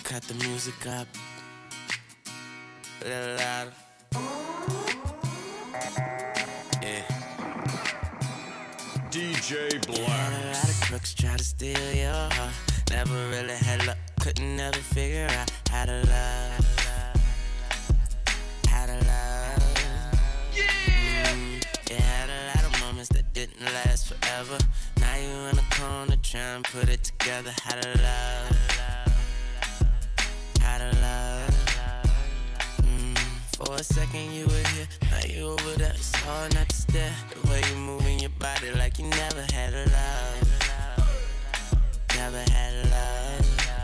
cut the music up a little louder. Yeah. DJ Black. Had a lot of crooks try to steal your heart. Never really had luck, couldn't never figure out how to love. How to love. Yeah! You had a lot of moments that didn't last forever. Now you in the corner trying to put it together. How to love. How to love. For a second you were here, now you over there. It's hard not to stare. The way you moving your body like you never had a love. Never had a love.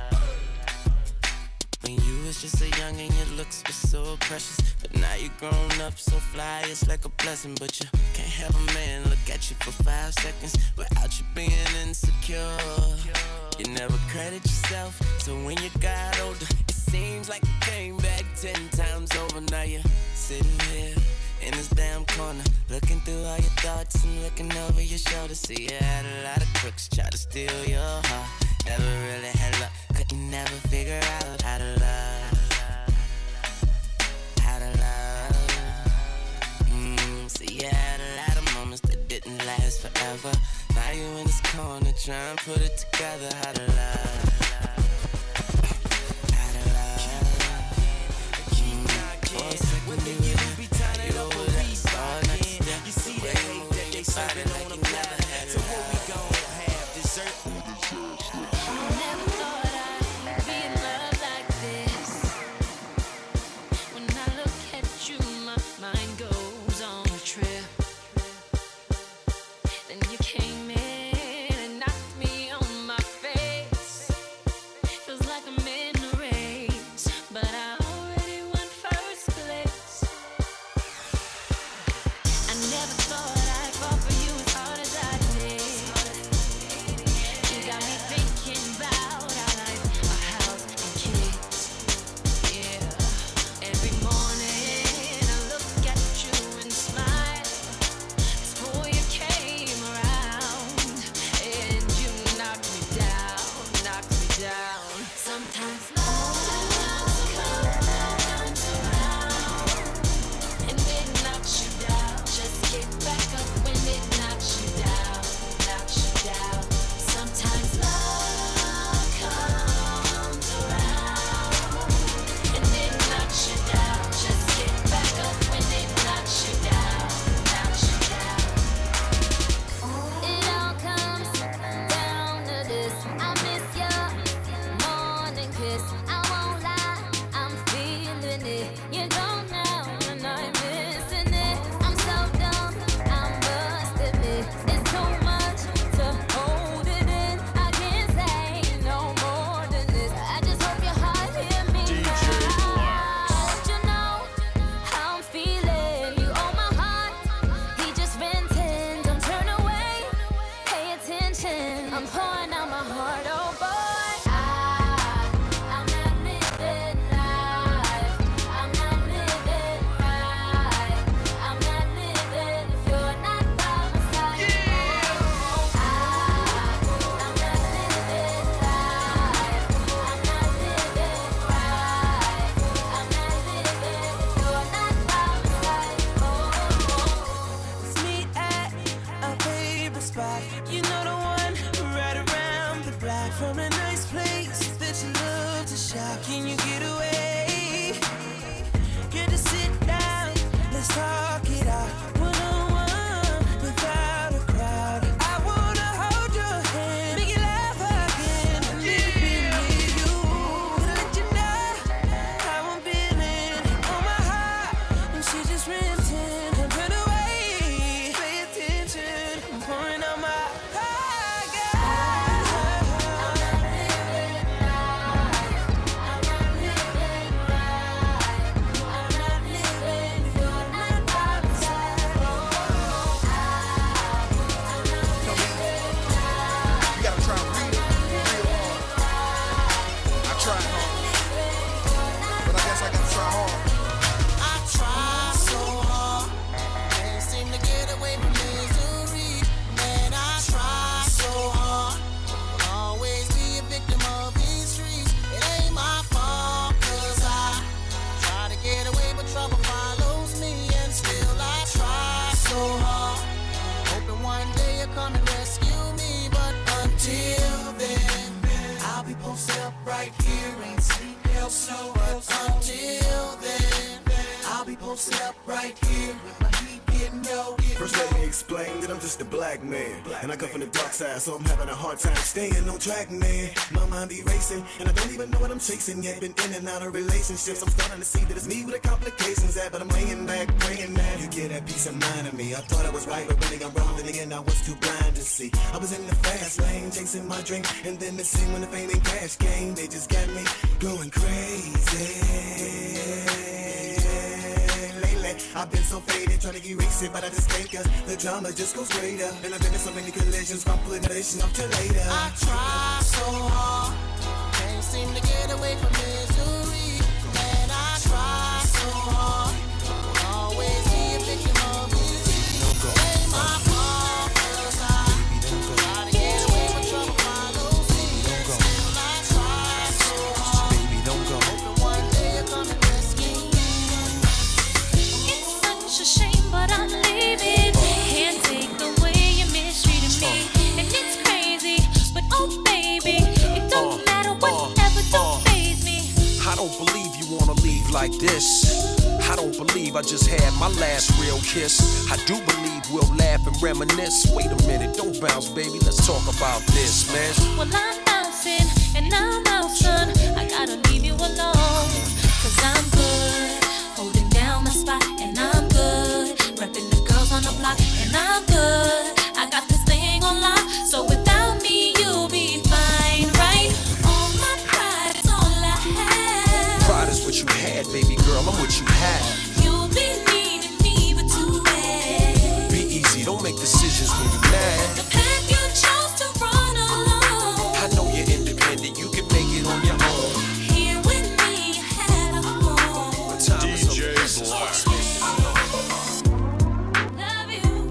When you was just a young and your looks were so precious, but now you grown up so fly, it's like a blessing. But you can't have a man look at you for 5 seconds without you being insecure. You never credit yourself, so when you got older, it seems like you came back 10 times over. Now you're sitting here in this damn corner, looking through all your thoughts and looking over your shoulder. See, you had a lot of crooks try to steal your heart. Never really had luck, couldn't never figure out how to love. How to love. See, you had a lot of moments that didn't last forever. Now you in this corner trying to put it together. How to love. How to love. For a second you were there, you over there, all not to step. You see that hate that they serving on the platter. So what we gon' have, dessert? Never thought I'd be in love like this. When I look at you, my mind goes on a trip. Then you came in and knocked me on my face. Feels like I'm in a race, but I already won first place. I never thought I'd fall for you as hard as I did. You got me thinking about our life, our house and kids. Yeah. Every morning I look at you and smile. Before you came around, and you knocked me down. Sometimes love comes around, and it knocks you down. Just get back up when it knocks you down. Sometimes love comes around, and it knocks you down. Just get back up when it knocks you down. It all comes down to this. I miss your morning kiss. I won't lie, I'm feeling it. You don't know, and I'm missing it. I'm so dumb, I must admit. It's too much to hold it in. I can't say no more than this. I just hope your heart hear me now. Let you know how I'm feeling. You own my heart. He just venting. Don't turn away. Pay attention. I'm pouring out my heart. Oh boy, I'm not living life. I'm not living right. I'm not living if you're not by my side. I'm not living life. I'm not living right. I'm not living if you're not by my side. Let's meet at a favorite spot. You know the one right around the block. From a nice place that you love to shop. Can you get away? Get to sit down. Let's talk it out. One-on-one without a crowd. I wanna hold your hand, make you laugh again, and it be with you. Gonna let you know how I'm feeling on my heart. And she just renting. Don't turn away. Pay attention. I'm pouring out my heart, girl. I'm not living life. I'm not living right. I'm not living if you're not by my side. I'm not living life. You gotta try real hard. I tried hard, but I guess I gotta try hard. I try so hard, can't seem to get away from misery. Man, I try so hard, I'll always be a victim of these streets. It ain't my fault. right here, ain't sleep elsewhere. Until then, I'll be posted up right here with my heat getting low. First let me explain that I'm just a black man, and I come from the dark side, so I'm having a hard time staying on track, man. My mind be racing, and I don't even know what I'm chasing yet. Been in and out of relationships, I'm starting to see that it's me with the complications at, but I'm laying back, praying that you get that peace of mind of me. I thought I was right, but really I'm wrong, then again I was too blind to see. I was in the fast lane, chasing my dream, and then the scene when the fame and cash came, they just got me going crazy. I've been so faded, trying to erase it, but I just can't, cause the drama just goes greater. And I've been in so many collisions, from putting it up to later. I try so hard, can't seem to get away from misery. And I try so hard, always be a victim of disease. Play my part, cause I try to get away from trouble, follow me. Still I try so hard, hoping one day you'll come and rescue me. It's a shame, but I'm leaving. Can't take the way you mistreated me. And it's crazy, but oh baby, it don't matter whatever, don't faze me. I don't believe you wanna leave like this. I don't believe I just had my last real kiss. I do believe we'll laugh and reminisce. Wait a minute, don't bounce, baby, let's talk about this, man. Well, I'm bouncing and I'm out, son. I gotta leave you alone, cause I'm good, holding down my spot, and I'm good, repping the girls on the block, and I'm good. I got this thing on lock, so without me you'll be fine, right? All my pride is all I have. Pride is what you had, baby girl, I'm what you have. You'll be needing me, but too bad. Be easy, don't make decisions when you're mad. The path you chose to run alone. I know you're independent, you can make it on your own. Here with me, you had a home. But time is DJ of Black. Love you,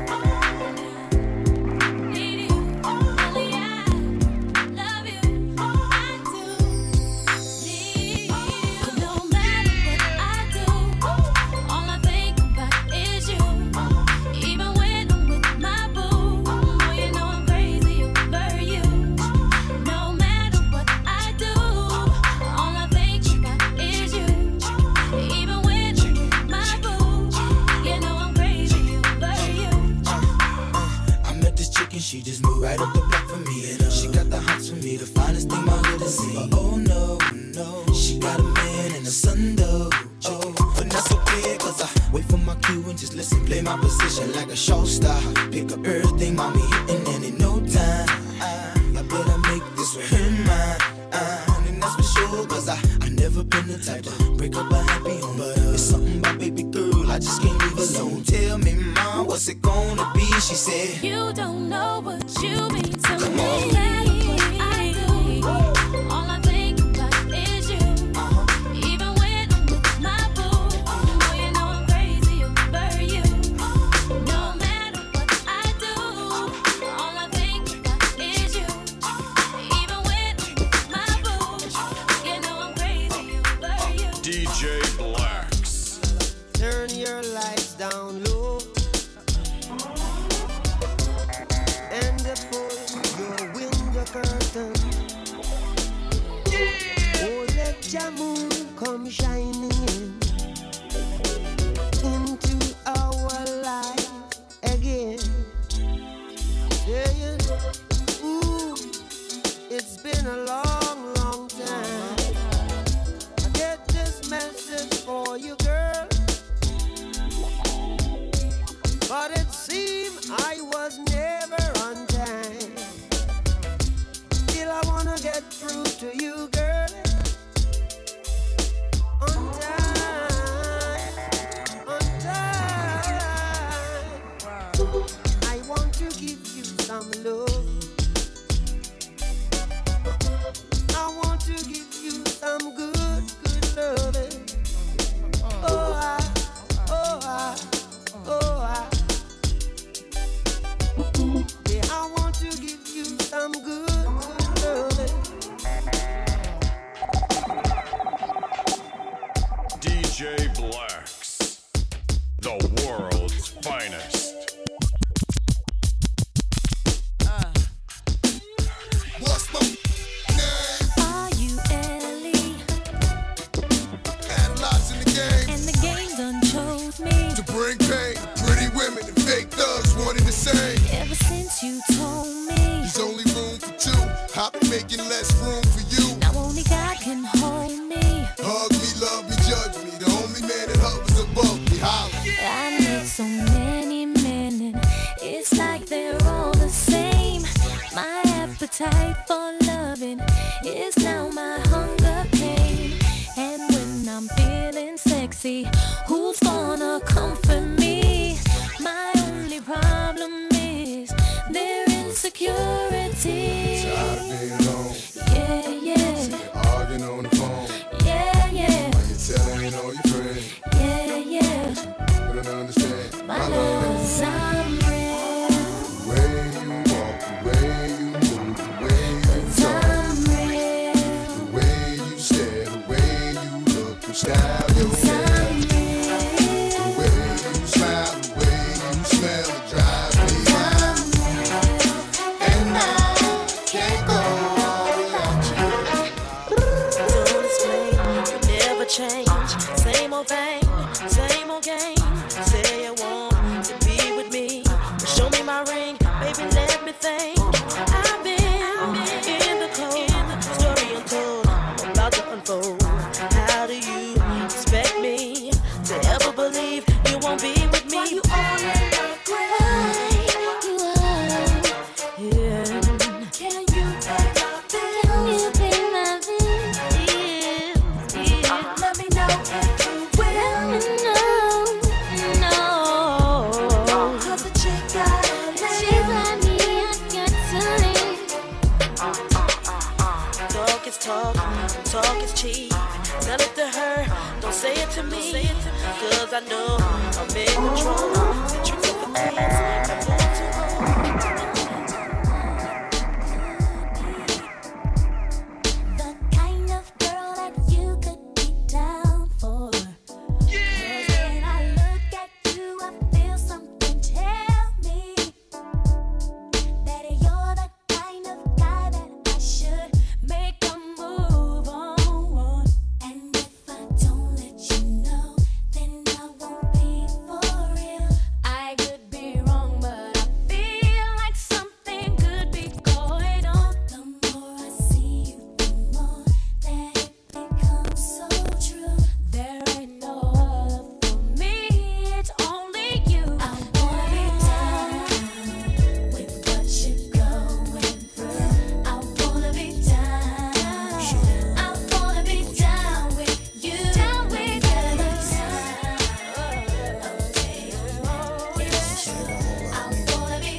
need you, only I love you, I do need you. No matter what I do, all I think about is you. Even when I'm with my boo, oh you know I'm crazy over you. No matter what I do, all I think about is you. Even when I'm with my boo, you know I'm crazy over you. I met this chick and she just moved right up the block for me. And she got the hots for me, the finest thing my hood has seen. But oh no, no, she got a man and a son though. Oh, but that's okay, cause I wait for my cue and just listen, play my position like a show star. Pick up everything, mommy hitting, and in no time, I better make this with her mine. And that's for sure, cause I never been the type to break up a happy home. But it's something about baby girl, I just can't leave alone. Tell me, mom, what's it gonna be? She said, You don't know what you mean to Come me. on. No matter what I do, all I think about is you. Even when I'm with my boo, oh you know I'm crazy over you. No matter what I do, all I think about is you. Even when I'm with my boo, you know I'm crazy over you. DJ Blacks. turn your lights down low and pull your window curtain. Oh, let your moon come shining into our life again. Saying, ooh, it's been a long, long time. I get this message for you, girl. But it seemed I was never on time. Still I wanna get through to you, girl. On time, on time. I want to give you some love. I want to give you some good, good loving. Oh, I, oh, I, oh, I. Yeah, I want to give you some good, good loving. DJ Blacks. The world's finest. What's my name? Are you see who's gonna comfort me. My only problem is their insecurity. Tired of being alone. Yeah, yeah. Sick of arguing on the phone. Yeah, yeah. Why you telling all your friends? Yeah, yeah. You don't understand. My love is I'm real. The way you walk, the way you move, the way you talk, I'm real. the way you stare, the way you look, your style, your hair, the way you smile, the way you smell, it drives me wild. And I can't go without you. Don't explain, you never change. Same old thing, same old game. Say you want to be with me. Show me my ring, baby, let me think. I've been in the cold, story untold, about to unfold. How do you expect me to ever believe you won't be with me? You all in my grave. Yeah. Can you pay my bills? Can you pay my bills? Yeah. Let me know if you will. No. Cause the chick got She got me, I got to leave. talk is talk, talk is cheap. Tell it to her, don't say it to me. Cause I know I'm in control. The tricks of the things I'm going to The kind of girl that you could be down for. 'Cause when I look at you, I feel something tell me that you're the kind of guy that I should make a move on. And if I don't let you know, then I won't be for real. I could be wrong, but I feel like something could be going on. The more I see you, the more that it becomes so true. There ain't no other for me, it's only you. I wanna be down with what you're going through. I wanna be down. I wanna be down with you. Down with you. I wanna be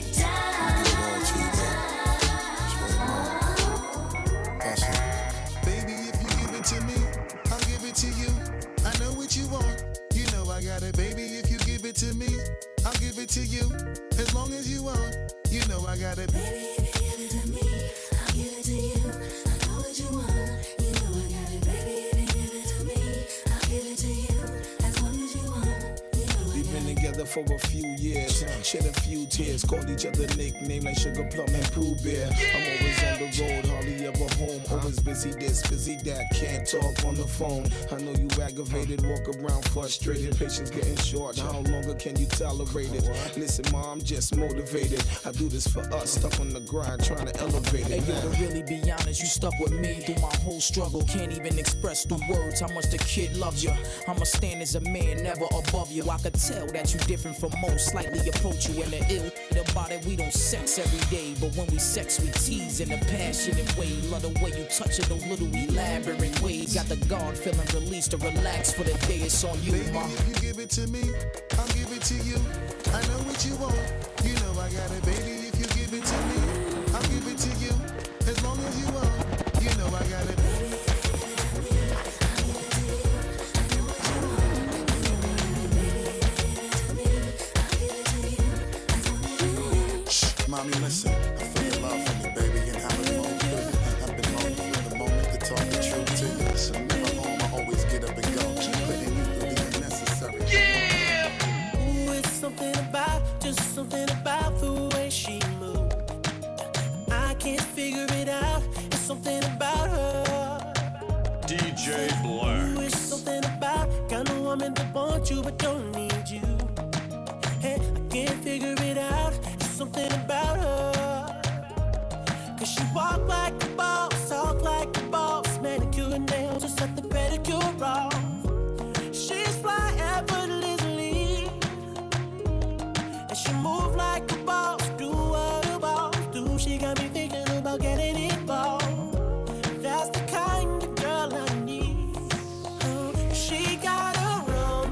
Baby, if you give it to me, I'll give it to you. I know what you want, you know I got it. Baby, if you give it to me, I'll give it to you. As long as you want, you know I got it. Baby, if you give it to me, I'll give it to you. I know what you want, you know I got it. Baby, if you give it to me, I'll give it to you. As long as you want, you know I We've been together for a few years, shed a few tears, called each other nicknames like Sugar Plum and Pooh Bear. I'm always on the road, hardly ever home, always busy this, busy that, can't talk on the phone. I know you aggravated, walk around frustrated, patience getting short, how longer can you tolerate it? Listen, ma, I'm just motivated, I do this for us, stuck on the grind, trying to elevate it. Hey, yo, to really be honest, you stuck with me through my whole struggle. Can't even express through words how much the kid loves you. I'ma stand as a man, never above you. I could tell that you different from most, slightly approach you in the ill about it. We don't sex every day, but when we sex, we tease in a passionate way. Love the way you touch it, those little elaborate ways. Got the guard feeling released to relax for the day. It's on you, Baby, ma. if you give it to me, I'll give it to you. I know what you want, you know I got it. Baby, if you give it to me, I'll give it to you. As long as you want, you know I got it. Shh, mommy, listen. I feel your love for me, baby, and how it moves through you. I've been lonely in the moment to talk the truth to you. So never home, I always get up and go. Putting you through the unnecessary. Ooh, it's something about the way she moves. I can't figure it out. It's something about her. DJ Black. Ooh, it's something about kind of woman that wants you but don't need you. Hey, I can't figure it out. It's something about her. Cause she walk like a boss, talk like a boss, manicure and nails, just set the pedicure off. She's fly effortlessly, and she move like a boss, do what a boss do. She got me thinking about getting involved. That's the kind of girl I need. She got her own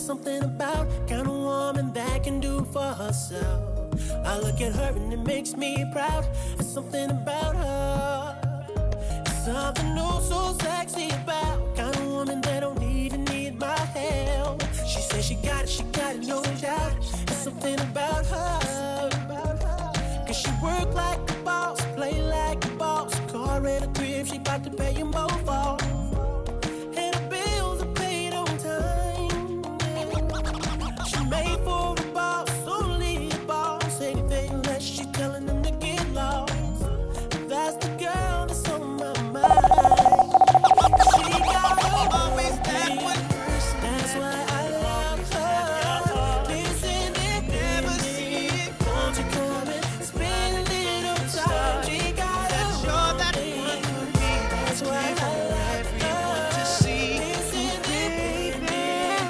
something about kind of woman that can do for herself. I look at her and it makes me proud. There's something about her. There's something new so sexy about kind of woman that don't even need my help. She says she got it, no doubt. There's something about her. Cause she work like a boss, play like a boss. Car and a crib, she bout to pay them both off. And the bills are paid on time. She made for the boss, only the boss. Anything less, she telling them to get lost. That's the girl that's on my mind. She got always that one person. That's why I love her. Listen and never see it. Won't you come and spend a little time? She got that sure that one for me. That's why I love her. To see listen, baby.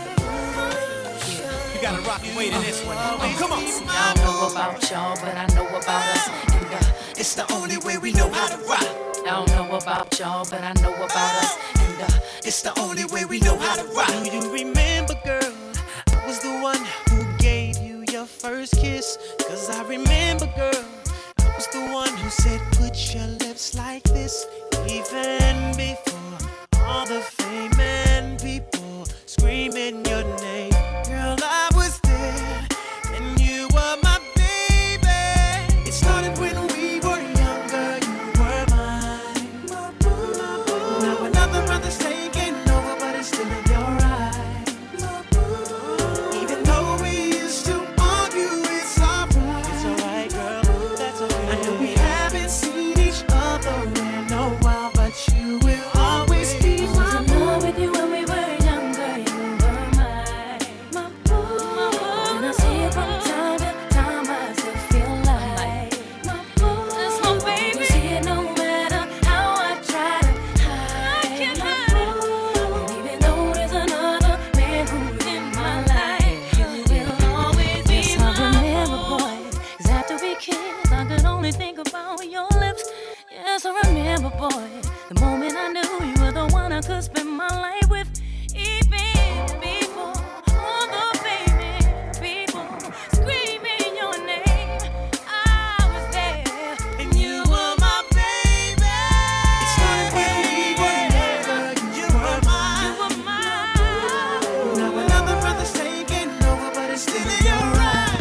You gotta rock and wait in this one. Oh, come on. I don't know about y'all, but I know about us. And It's the only way we know how to rock. I don't know about y'all, but I know about us. And It's the only way we know how to rock. Do you remember, girl? I was the one who gave you your first kiss. Cause I remember, girl, I was the one who said, put your lips like this. Even before all the fame and people screaming your name. Girl, I was there, and you were my baby. It started when we were younger, you were mine. Now another brother's taking over, but it's still in your eyes. Even though we used to argue, it's alright. It's alright, girl, that's okay. I know we haven't seen each other in a while, but you will always be my love with you when we were younger, you were mine. My boo. And I see it from time to time, I still feel like my boo. That's my baby. You see it no matter how I try to hide. I can't hide it. And even though there's another man who's in my life, you will always be mine. Yes, I remember, boy, 'cause after we kissed, I could only think about your lips. Yes, I remember, boy, the moment I knew you were the one I could spend my life with. Even before all the famous people screaming your name, I was there, and you were my baby. It started when we were younger, you were mine. you were mine. Now another brother's taking over, but it's still in your eyes.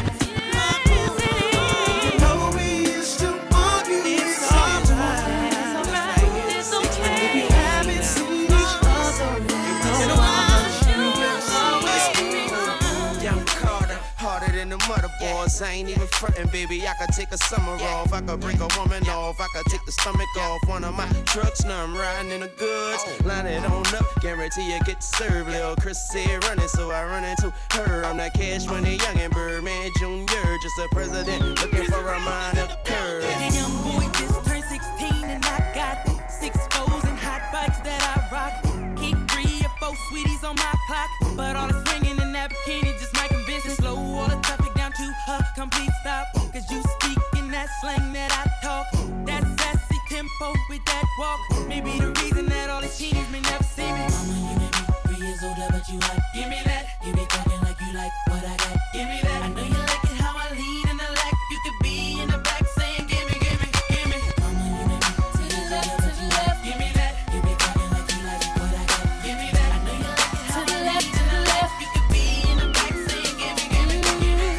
You know we used to argue, it's alright. It's okay. We haven't seen each other in a while. You will always be mine. Young Carter, harder than the motherboards. I ain't even frontin', baby. I could take a summer off. I could break a woman off. I could take the stomach off. One of my trucks, now I'm riding in the goods. Line it on up, guarantee you get served. Lil' Chris said running, so I run into her. I'm that Cash Money young and Birdman Jr. Just a president looking for a minor curve. And young boy just turned 16 and I got 6 foes and hot bikes that I rock. Keep 3 or 4 sweeties on my clock, but all the swinging in that bikini just might convince me. Slow all the traffic down to a complete stop. 'Cause you speak in that slang that I talk. That sassy tempo with that walk. Maybe the reason that all these teenies may never see me. Mama, you may be 3 years older, but you like. Give me that. You be talking like you like what I got. Give me that. I know you like it how I lead in the lack. You could be in the back saying, give me, give me, give me. Mama, you may be 2 years older, but you like. Give me that. You be talking like you like what I got. Give me that. I know you like it how I lead in the lack. You could be in the back saying, give me, give me, give me.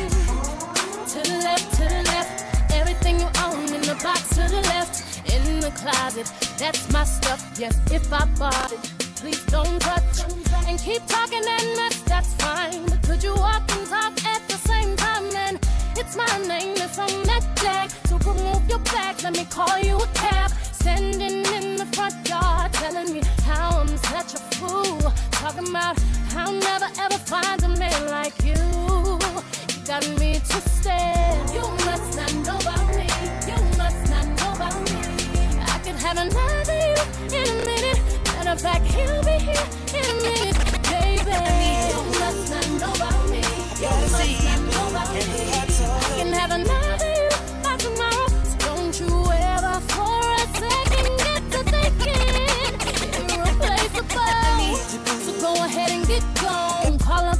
To the left, everything you own in the box to the left, in the closet, that's my stuff. Yes, if I bought it, please don't touch. And keep talking and mess, that's fine. But could you walk and talk at the same time? Then it's my name that's on that flag. So remove your back, let me call you a cab. Standing in the front yard, telling me how I'm such a fool. Talking about how I'll never ever find a man like you. You got me twisted. You must not know about me. You must not know about me. I could have another you in a minute. Matter of fact, he'll be here in a minute, baby. You must not know about me. You must not know about me. I can have another you by tomorrow. So don't you ever for a second get to thinking irreplaceable. So go ahead and get gone. Call up that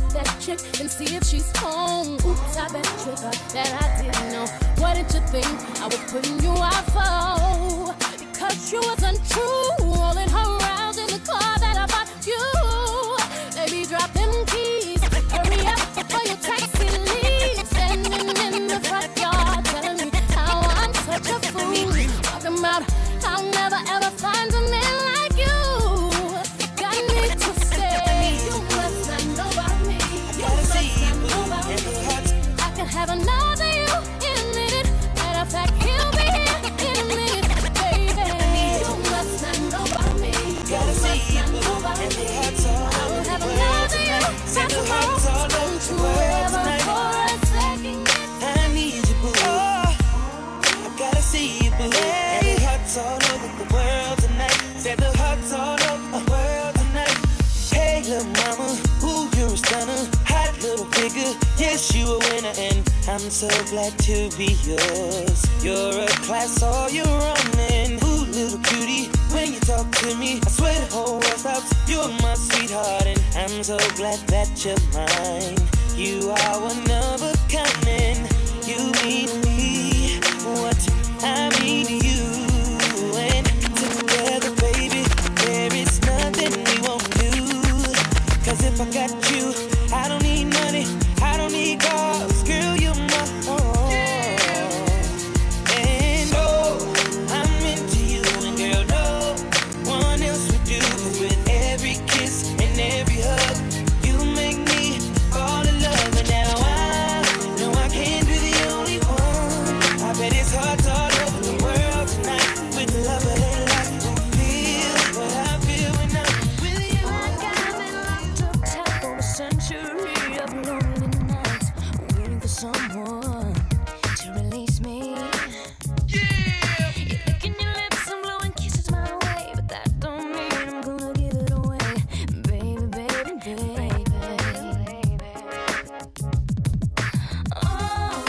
chick and see if she's home. Oops, I bet you thought that I didn't know. What did you think I was putting you out for? Because you was untrue, rolling her around in the car that I bought you. Baby, drop them keys, hurry up before your taxi leaves. Standing in the front yard, telling me how I'm such a fool. Talking about I'll never ever find a man like you. Got me to stay. You must not know about me. You must not know about me. I can have another you in a minute. Matter of fact, he'll be here in a minute, baby. You must not know about me. You must not know about me. I'll have another you. Don't you ever for a second. I need you, boo. I gotta see you, boo. And the hearts all over the world tonight. Said the hearts all over the world tonight. Hey, little mama, ooh, you're a stunner. Hot little figure, yes, you a winner. And I'm so glad to be yours. You're a class, all you're running. Ooh, little cutie, when you talk to me, I swear the whole world stops. You're my sweetheart, and I'm so glad that you're mine. You are one of a kind, and you mean me what I mean to you. And together, baby, there is nothing we won't do. Cause if I got you, I don't need money, I don't need cars. Girl, you're my own. And oh, I'm into you, and girl, no one else would do. Cause with every kiss and every hug, you make me fall in love. And now I know I can't be the only one. I bet it's hard all over the world tonight. With the love of their life, you don't feel what I feel when I'm with you. I got me locked up tight for a century of lonely nights, waiting for someone to release me. Yeah! You're licking your lips and blowing kisses my way, but that don't mean I'm gonna give it away, baby, baby, baby. Oh,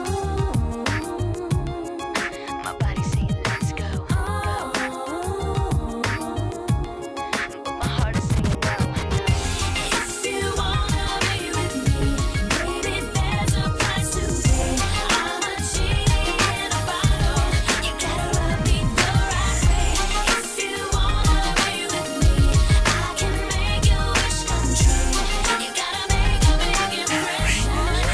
my body saying let's go. Oh, but my heart is saying no. If you wanna be with me, baby, there's a price to pay. I'm a genie in a bottle. You gotta rub me the right way. If you wanna be with me, I can make your wish come true. You gotta make a big impression.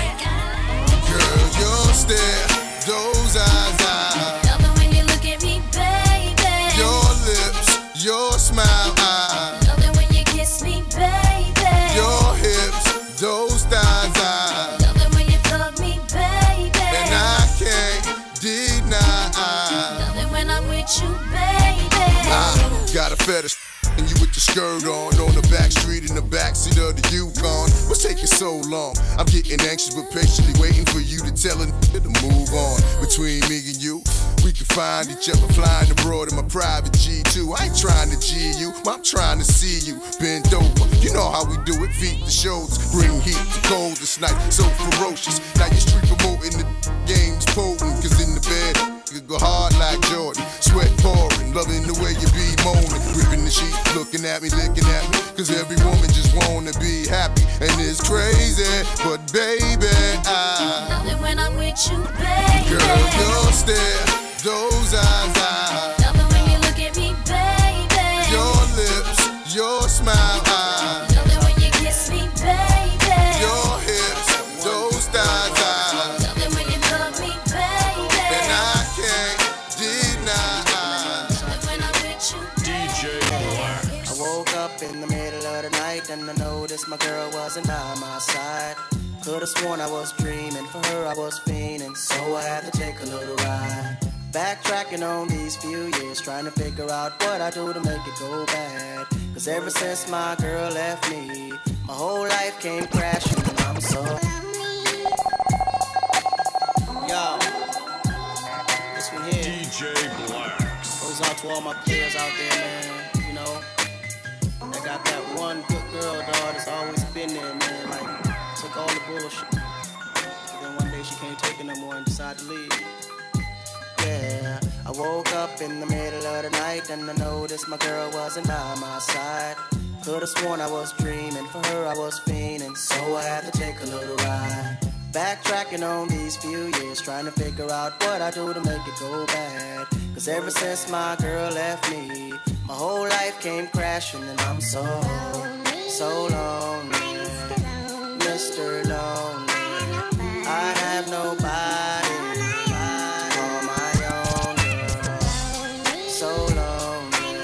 Girl, your stare, those eyes, Love it when you look at me, baby. your lips, your smile, Love it when you kiss me, baby. your hips, those thighs, Love it when you fuck me, baby. and I can't deny. Love it when I'm with you, baby. I got a fetish and you with your skirt on the back street in the backseat of the Yukon. What's taking so long? I'm getting anxious but patiently waiting for you to tell a to move on. Between me and you, we can find each other flying abroad in my private G2. I ain't trying to G you, I'm trying to see you bend over. You know how we do it, feet to shoulders, bring heat to cold this night, so ferocious. Now you street promoting the game's potent, cause in the bed, you go hard like Jordan, sweat pouring, loving the way you be moaning, ripping the sheet, looking at me, licking at me, cause every woman just wanna be happy, and it's crazy, but baby, Love it when I'm with you, baby. girl, your stare, those eyes, Love it when you look at me, baby. your lips, your smile, Love it when you kiss me, baby. your hips, those thighs, Love it when you fuck me, baby. and I can't deny. Love it when I'm with you, DJ Black. I woke up in the middle of the night and I noticed my girl wasn't by my side. Could've sworn I was dreaming, for her I was fiending, so I had to take a little ride. Backtracking on these few years, trying to figure out what I do to make it go bad. Cause ever since my girl left me, my whole life came crashing and I'm so. Yo, this one here DJ Blacks. goes out to all my players out there, man. You know, they got that one good girl, dog, that's always been there, man. Like, took all the bullshit. But then one day she can't take it no more and decided to leave. Yeah, I woke up in the middle of the night and I noticed my girl wasn't by my side. Could've sworn I was dreaming, for her I was fiending, so I had to take a little ride. Backtracking on these few years, trying to figure out what I do to make it go bad. Cause ever since my girl left me, my whole life came crashing, and I'm so lonely, Mr. Lonely. I have nobody to call my own girl. So lonely,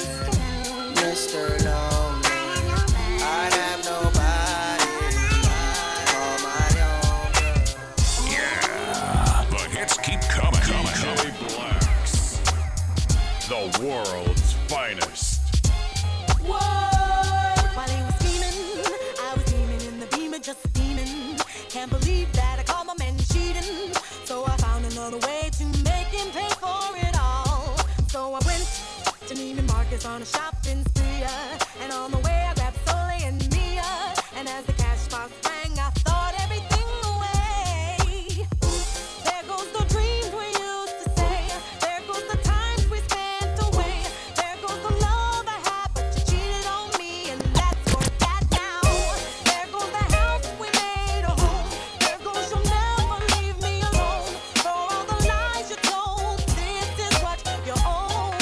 Mr. Lonely. I have nobody to call my own girl. Yeah, the hits keep coming. DJ Blacks, the world's finest. Whoa! While he was scheming, I was steaming in the beamer, just steaming. Can't believe that I caught my man cheating. So I found another way to make him pay for it all. So I went to Neiman Marcus on a shopping spree, and on the way I grabbed Soleil and Mia. And as the cash box rang, I thought everything away. There goes the dreams we used to say. There goes the times we spent away. There goes the love I had, but you cheated on me, and that's for that now. There goes the house we made a home. There goes you'll never leave me alone. For all the lies you told, this is what you own.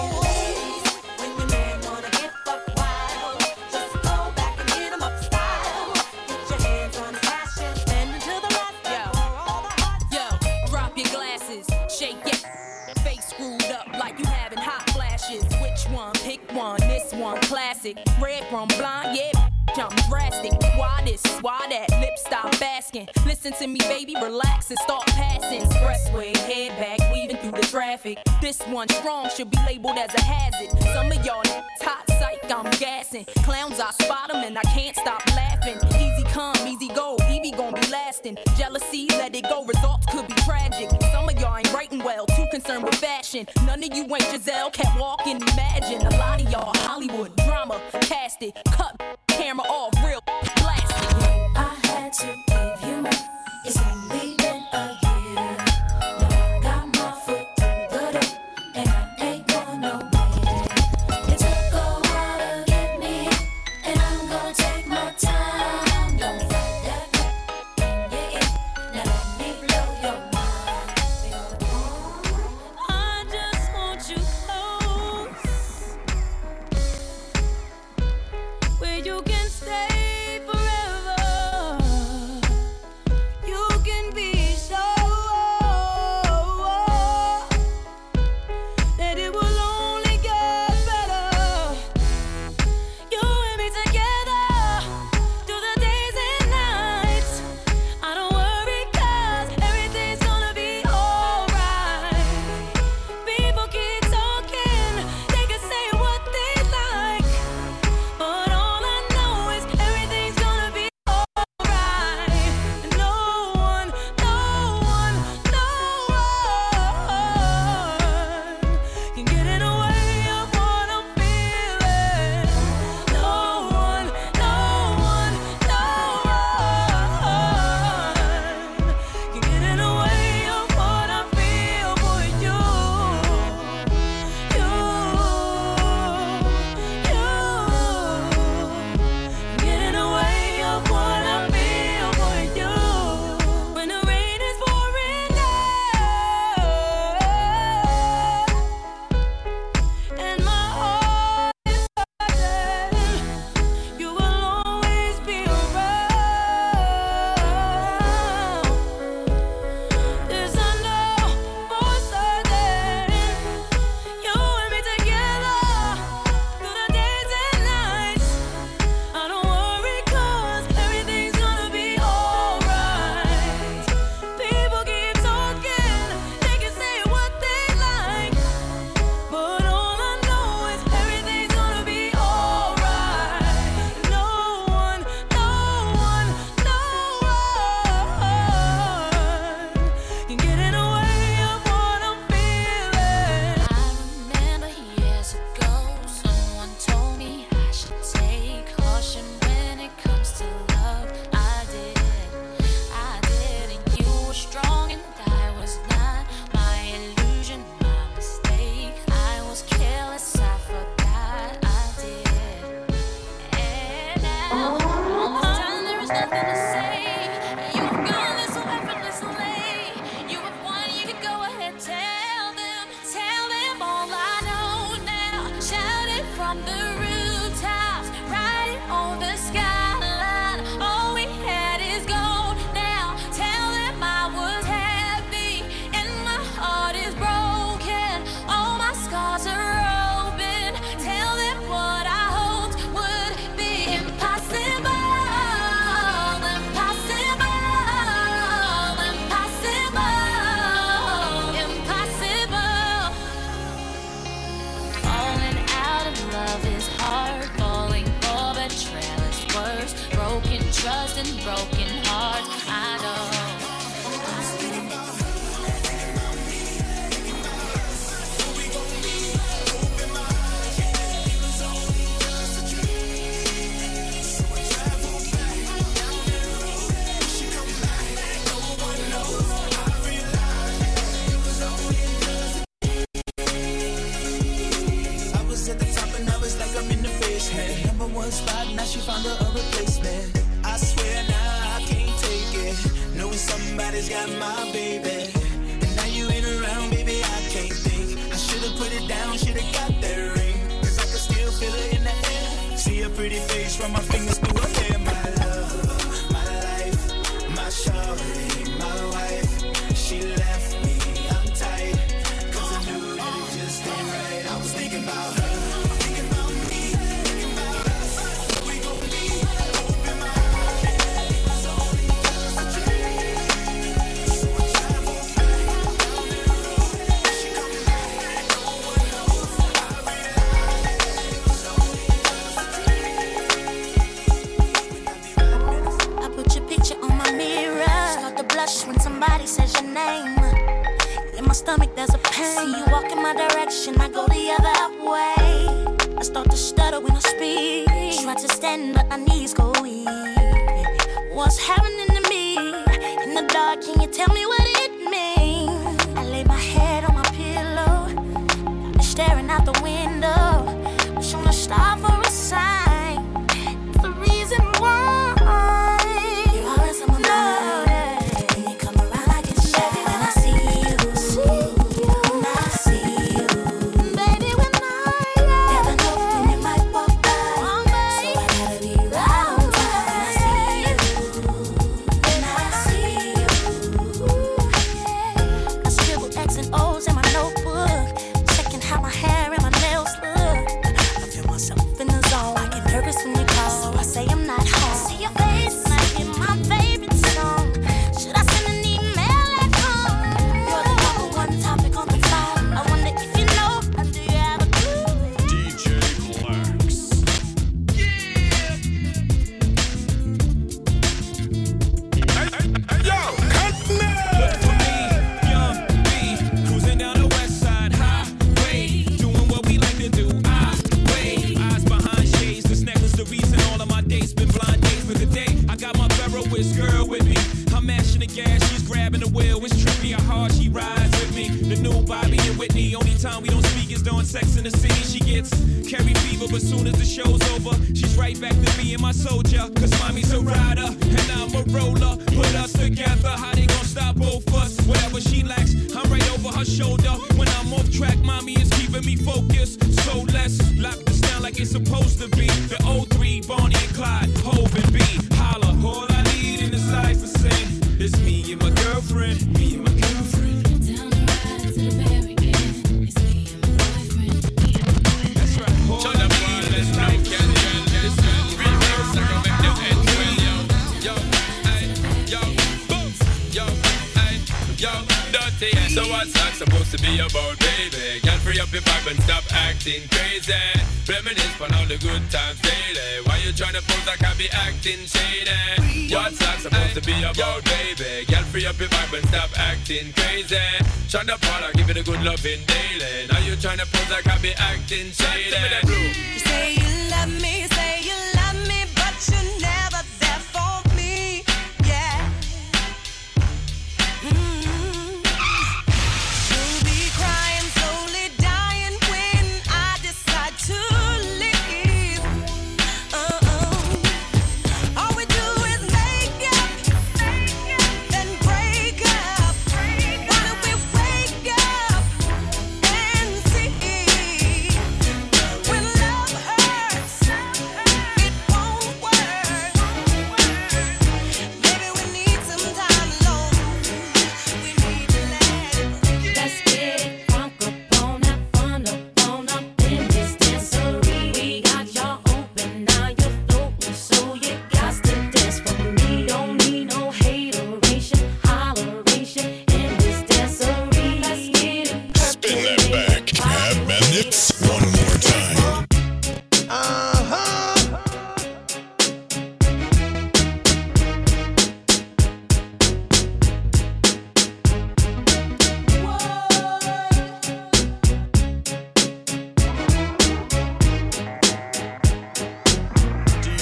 When your man wanna get buck wild, just go back and hit him up style. Get your hands on his cash and spend until the last dollar for all the hot Yo, drop your glasses, shake it. Face screwed up like you having hot flashes. Which one? Pick one. This one classic. Red from blind, yeah. I'm drastic. Why this? Why that? Lip stop basking. Listen to me, baby, relax and start passing. Expressway, head back, weaving through the traffic. This one strong should be labeled as a hazard. Some of y'all hot psych, I'm gassing. Clowns, I spot them and I can't stop laughing. Easy come, easy go, Evie gon' be lasting. Jealousy, let it go, results could be tragic. Some of y'all ain't writing well, too concerned with fashion. None of you ain't Giselle, can't walk and imagine. A lot of y'all Hollywood drama, cast it, cut camera off, real blasted. I had to give you more. It's only been a year. Now I got my foot through the door, and I ain't going nowhere. It took a while to get me here, and I'm gonna take my time. Don't fight that in your ear. Now let me blow your mind. I just want you close, where you can stay forever. You can be so that it will only get better. You and me together through the days and nights. I don't worry 'cause everything's gonna be alright. People keep talking, they can say what they like, but all I know is trust and broken hearts. I know. Spot, now she found a replacement. I swear now I can't take it. Knowing somebody's got my baby. And now you ain't around, baby, I can't think. I should've put it down, should've got that ring. Cause I can still feel it in the air. See her pretty face, run my fingers through her hair. My love, my life, my shorty, my wife. She left me, I'm tight. Cause I knew that it just ain't right. I was thinking about her. When somebody says your name, in my stomach there's a pain. See you walk in my direction, I go the other way. I start to stutter when I speak. Try to stand but my knees go weak. What's happening to me? In the dark, can you tell me what it means? I lay my head on my pillow, I'm staring out the window, wish on a star for a sign. It's the reason why you're always on my mind. Shonda Paula, give it a good loving daily. Now you tryna pose like I be acting shady. You say you love me, but you're never there for me. Yeah. You'll be crying, slowly dying when I decide to leave. All we do is make up, then break up. Why don't we wake up and see when love hurts?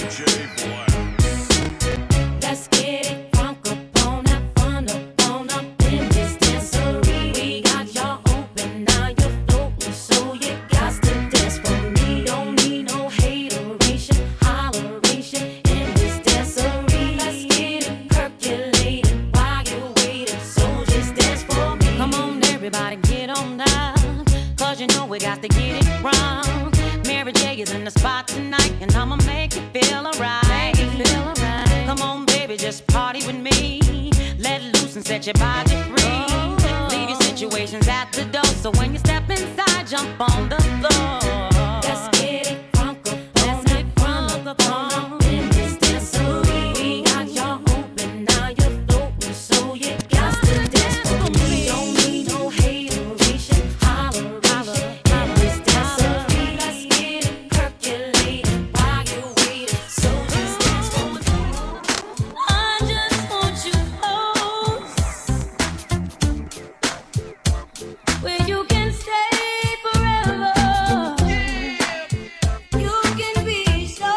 DJ Black. Let's get it crunk up on that fun up in this dancery. We got y'all open, now you're floating, so you got to dance for me. Don't need no hateration, holleration in this dancery. Let's get it percolated while you're waiting, so just dance for me. Come on, everybody, get on down, 'cause you know we got to get it wrong. Mary J is in the spot tonight, and I'ma make you feel alright. Come on, baby, just party with me. Let loose and set your body free. Leave your situations at the door, so when you step inside, jump on the floor. Let's get it crunk up on in this dancery. We got y'all open, now you're floating, so you got to dance for me. Don't need no hateration, holleration in this dancery. Let's get it percolated while you're waiting, so just dance for me. I just want you close, where you can stay forever. You can be so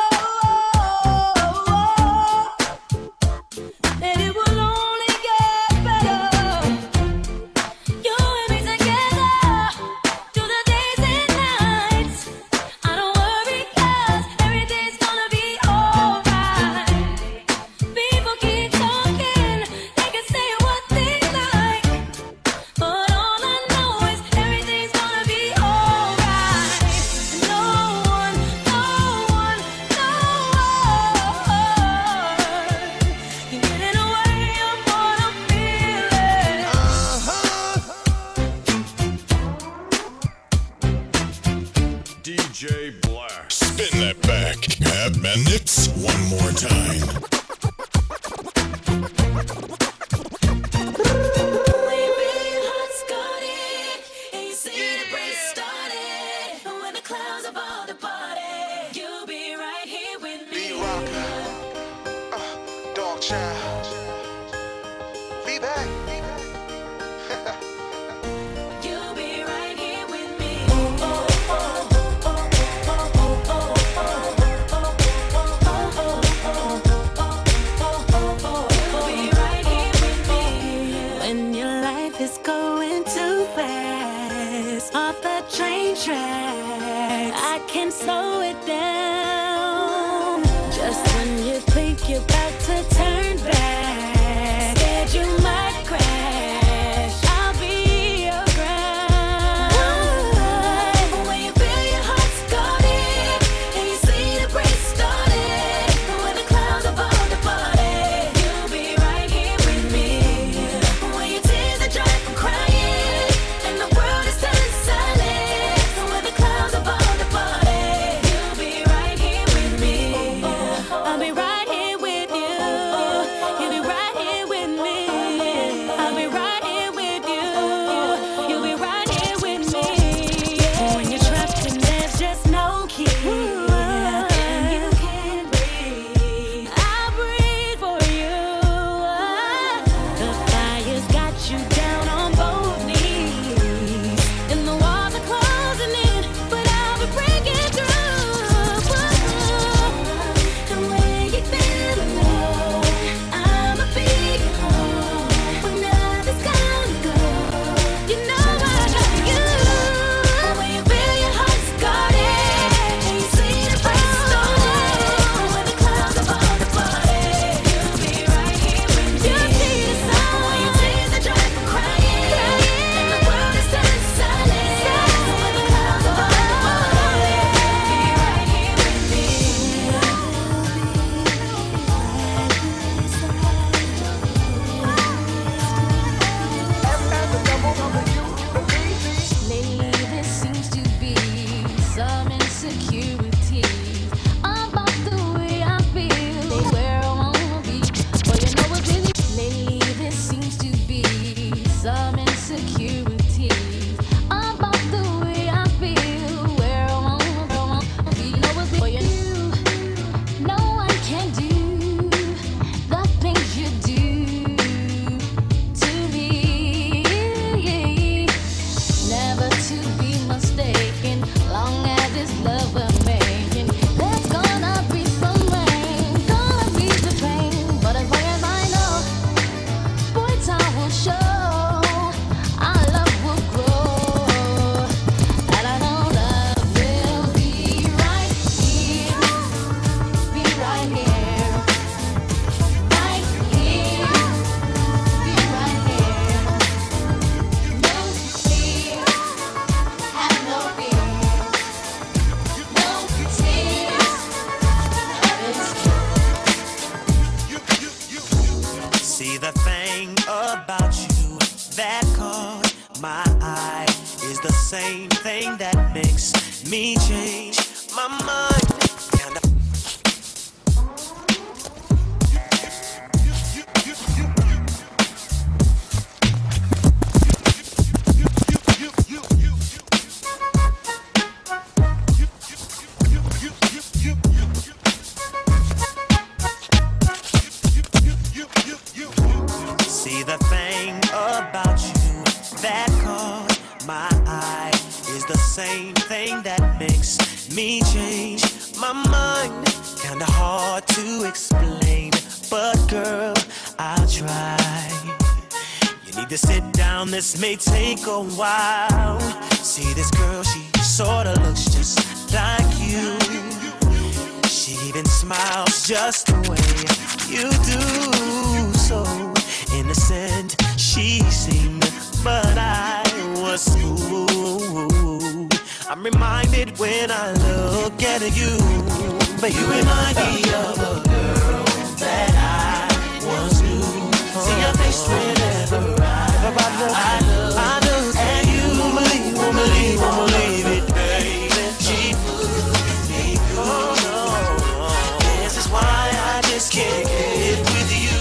that it will only get better. You and me together through the days and nights. I don't worry, 'cause everything's gonna be alright. People keep talking, they can say what they like, but all I know is everything's gonna be alright. No one can get in the way of what I'm feeling. DJ Black. Spin that back. Ab minutes. One more time. When you feel your heart started, and you see the breeze started, and when the clouds are all departed, you'll be right here with me. Dog child. Be back. You'll be right here with me. When your life is going too fast off the train track, I can slow it down. Just when you think you're about to turn back, scared you might crash, I'll be around. When you feel your heart started, and you see the breeze started, and when the clouds are all departed, you'll be right here with me. When your tears are dry from crying, and the world is turning silent, and when the clouds are all departed, you'll be right here with me. I'll be right here with you. same thing that makes me change my mind. Kinda. See, the thing about you that caught my eye is the same thing that makes me change my mind. Kinda hard to explain, but girl, I'll try. You need to sit down, this may take a while. See, this girl, she sorta looks just like you. She even smiles just the way you do. So innocent she seemed, but I was fooled. I'm reminded when I look at you, but you remind me of a girl that I once knew. See your face whenever I look, and you won't believe it, baby. She put me through. No, this is why I just can't get with you.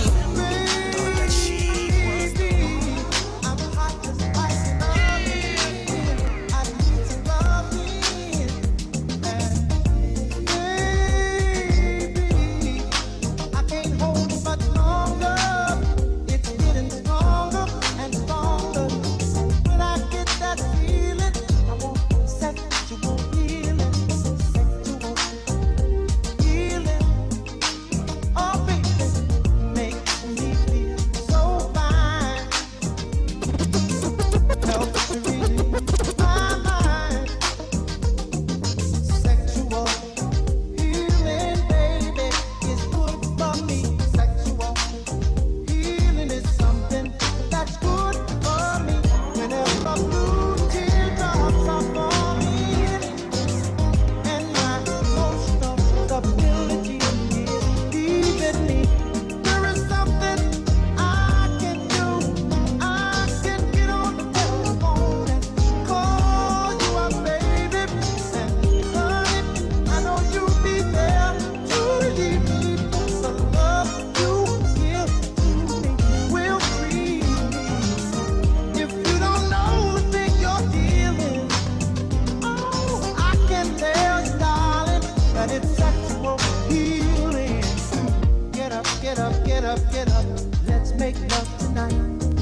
Get up, let's make love tonight.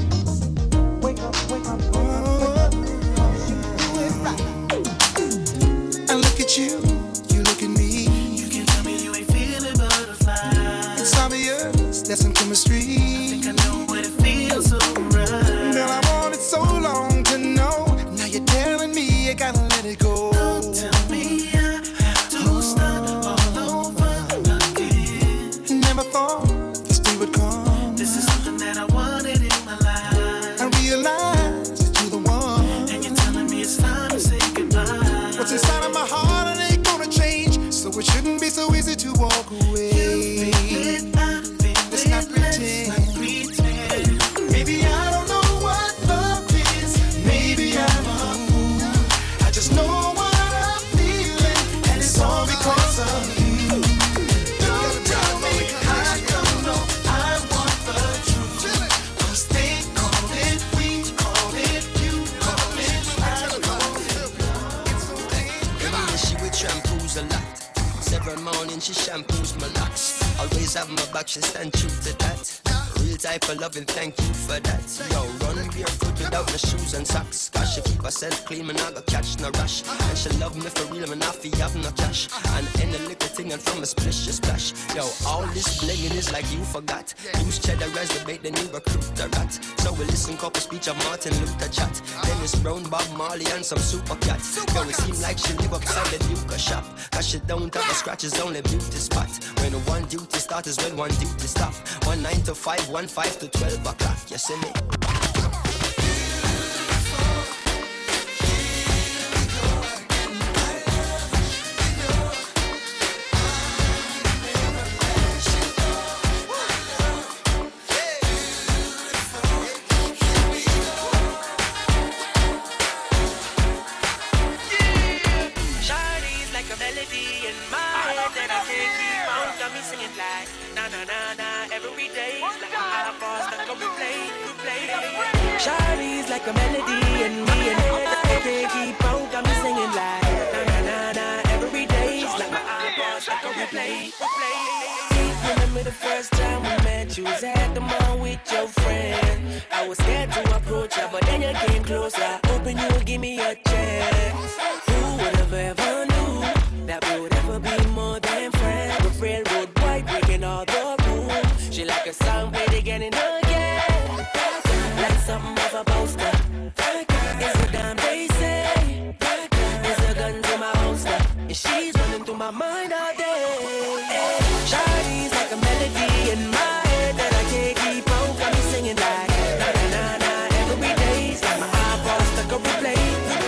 Wake up, cause you do it right. I look at you, you look at me. You can tell me you ain't feeling butterflies. It's obvious, that's some chemistry. I think I know what it feels so right. Girl, I wanted so long to know. Now you're telling me I gotta let it go. Don't tell me I have to start all over again. Never thought would come. This is something that I wanted in my life. I realize that you're the one, and you're telling me it's time to say goodbye. What's inside of my heart ain't gonna change, so it shouldn't be so easy to walk away. You feel it, I feel let's it, not pretend. Let's not pretend. Maybe I don't know what love is. Maybe I'm a fool. I just know what I'm feeling, and it's all because of you. Every morning she shampoos my locks. Always have my back, she stand true to that. Real type of loving, thank you for that. Yo, run barefoot without no shoes and socks. Cause she keep herself clean, man, I go catch no rush. And she love me for real, man, I feel have no cash. And any little thing and from a splish, she splash. Yo, all this blinging is like you forgot. Use cheddar as the bait, then you recruit the rat. So we listen couple speech of Martin Luther chat. Dennis Brown, Bob Marley and some super cats. Yo, it seem like she live upside the Duke shop. Cause she don't have a scratch, it's only beauty spot. When one duty start is when one duty stop. 1 9 to 5, 1 5 to 12 o'clock, you see me? every day. Like my iPod stuck on replay. Shawty's like a melody in my head. I can't keep on, got me singing like every day. Like my iPod stuck on replay. Remember the first time we met, you was at the mall with your friend. I was scared to approach her, but then you came closer, hoping you would give me a chance. Who would have ever knew that we would ever be more than friends? With railroad white breaking all the rules. She like a song played again and again, like something of a poster. It's a damn they say, it's a gun to my holster, and she's running through my mind all day. Shawty's like a melody in my head that I can't keep on. Got me singing like every day. It's like my iPod stuck on replay.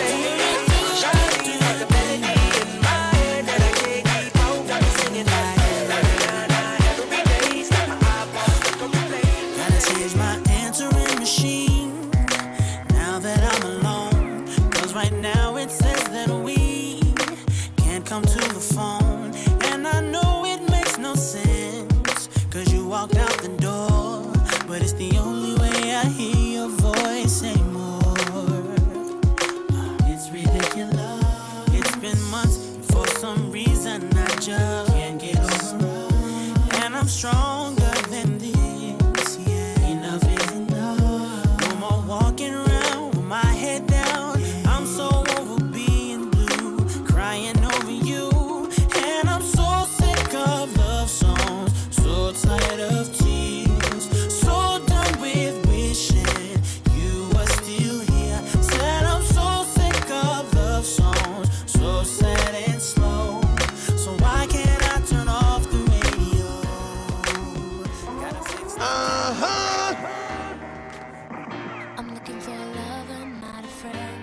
Shawty's like a melody in my head that I can't keep on. Got me singing like every day. It's like my iPod stuck on replay. Gotta change my answering machine now that I'm alone. 'Cause right now it says that we can't come to the phone, and I know it makes no sense, 'cause you walked out the door, but it's the only way I hear your voice anymore. It's ridiculous. It's been months, and for some reason I just can't get over, and I'm stronger than this. Yeah, enough is enough. No more walking around with my head down. I'm so over being blue, crying over you, and I'm so sick of love songs, so tired of tears, so done with wishing you were still here. Said I'm so sick of love songs, so sad and slow. So why can't I turn off the radio? Gotta fix I'm looking for a lover, not a friend.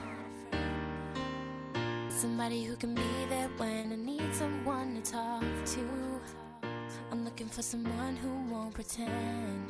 Somebody who can be there when I need someone to talk to. I'm looking for someone who won't pretend.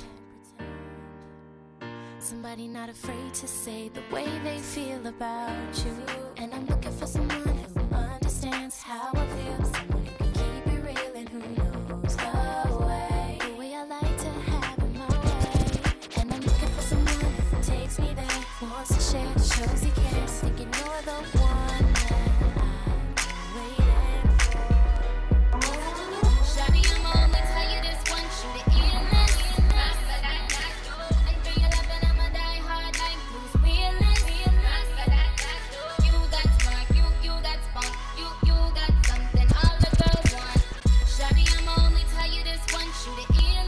Somebody not afraid to say the way they feel about you. And I'm looking for someone who understands how I feel. Someone who can keep it real and who knows the way I like to have it my way. And I'm looking for someone who takes me there, wants to share, shows he cares, thinking you're the one that I'm waiting for. Shawty, I'm only tell you this one, shoot it in this. And for your love, and I'ma die hard like Bruce Willis. You got smart, you got spunk, you got something all the girls want. Shawty, I'm only tell you this one, shoot it in.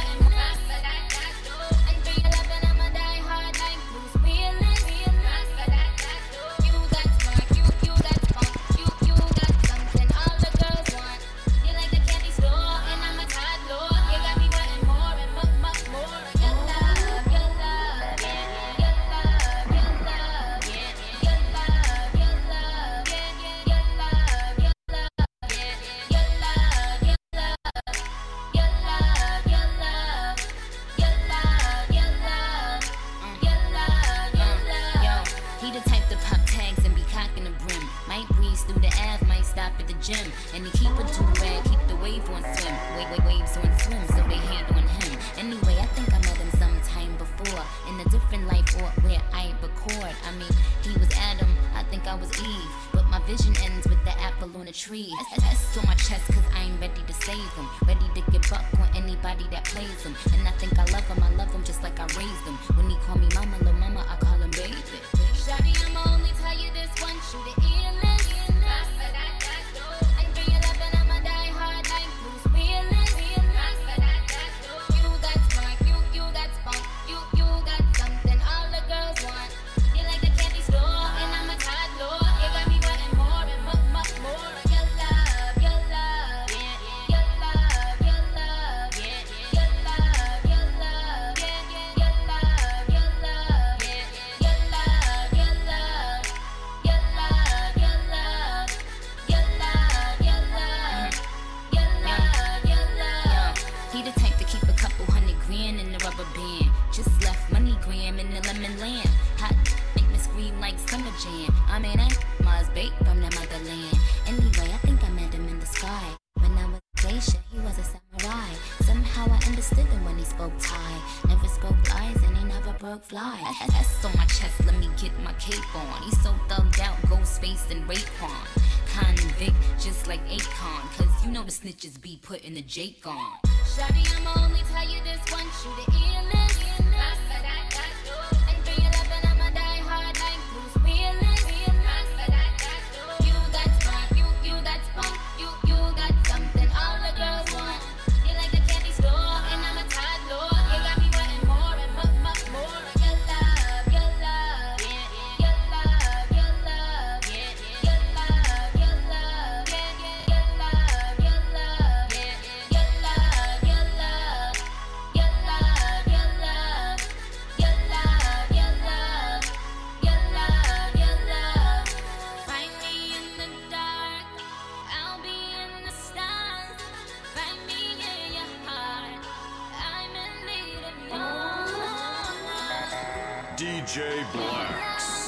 And for your love, and I'ma die hard like Bruce Willis. You got smart, you got spunk, you got something all the girls want. You like the candy store, and I'm a toddler. You got me wanting more and more. Your love, yeah. Your love, yeah. Your love, yeah. Your love, yeah. Your love, yeah. Your love, yeah. Your love, your love. Your love, your love. Your love, your love. Your love, your love. Yo, he the type to pop tags and be cocking the brim. Might breeze through the Ave, might stop at the gym. And he keep a do-rag, keep the wave on swim. Waves on swim, so they hate on him. Anyway, I think I met him sometime before, in a different life or where I record. I mean, he was Adam, I think I was Eve, but my vision ends with the apple on a tree. S on my chest, 'cause I ain't ready to save him. Ready to get buck on anybody that plays him. And I think I love him just like I raised him. When he call me mama, little mama, I call him baby. Shawty, I'ma only tell you this one, shoot it in this. And for your love, and I'ma die hard like Bruce Willis. You got smart, you got spunk, you got something all the girls want. You like the candy store, and I'm a toddler. You got me wanting more and more. Your love, yeah. Your love, yeah. Your love, yeah. Your love, yeah. Your love, yeah. Your love, your love. Your love, your love. Your love, your love. Your love, your love. He the type to keep a couple $100,000 in the rubber band. Just left MoneyGram in the lemon land. Hot make me scream like Summer Jam. I mean, I'm Mars baked from the motherland. Anyway, I think I met him in the sky. When I was Geisha, he was a samurai. So understood him when he spoke Thai. Never spoke lies and he never broke fly. That's on my chest, let me get my cape on. He's so thugged out, Ghostface and Raekwon. Convict, just like Akon. Cause you know the snitches be putting the Jake on. Shawty, I'ma only tell you this one, shoot the illness. And for your loving, I'ma die hard like Bruce Willis. You got spark, you got spunk, you got something all the girls want. You like a candy store, and I'm a toddler. You got me wanting more and more. Your love, your love, your love, your love, your love, your love, your love, your love, your love, your love, your love, your love, your love, your love, your love, your love. Find me in the dark, I'll be in the stars. Find me in your heart, I'm in need of your love. DJ Blacks.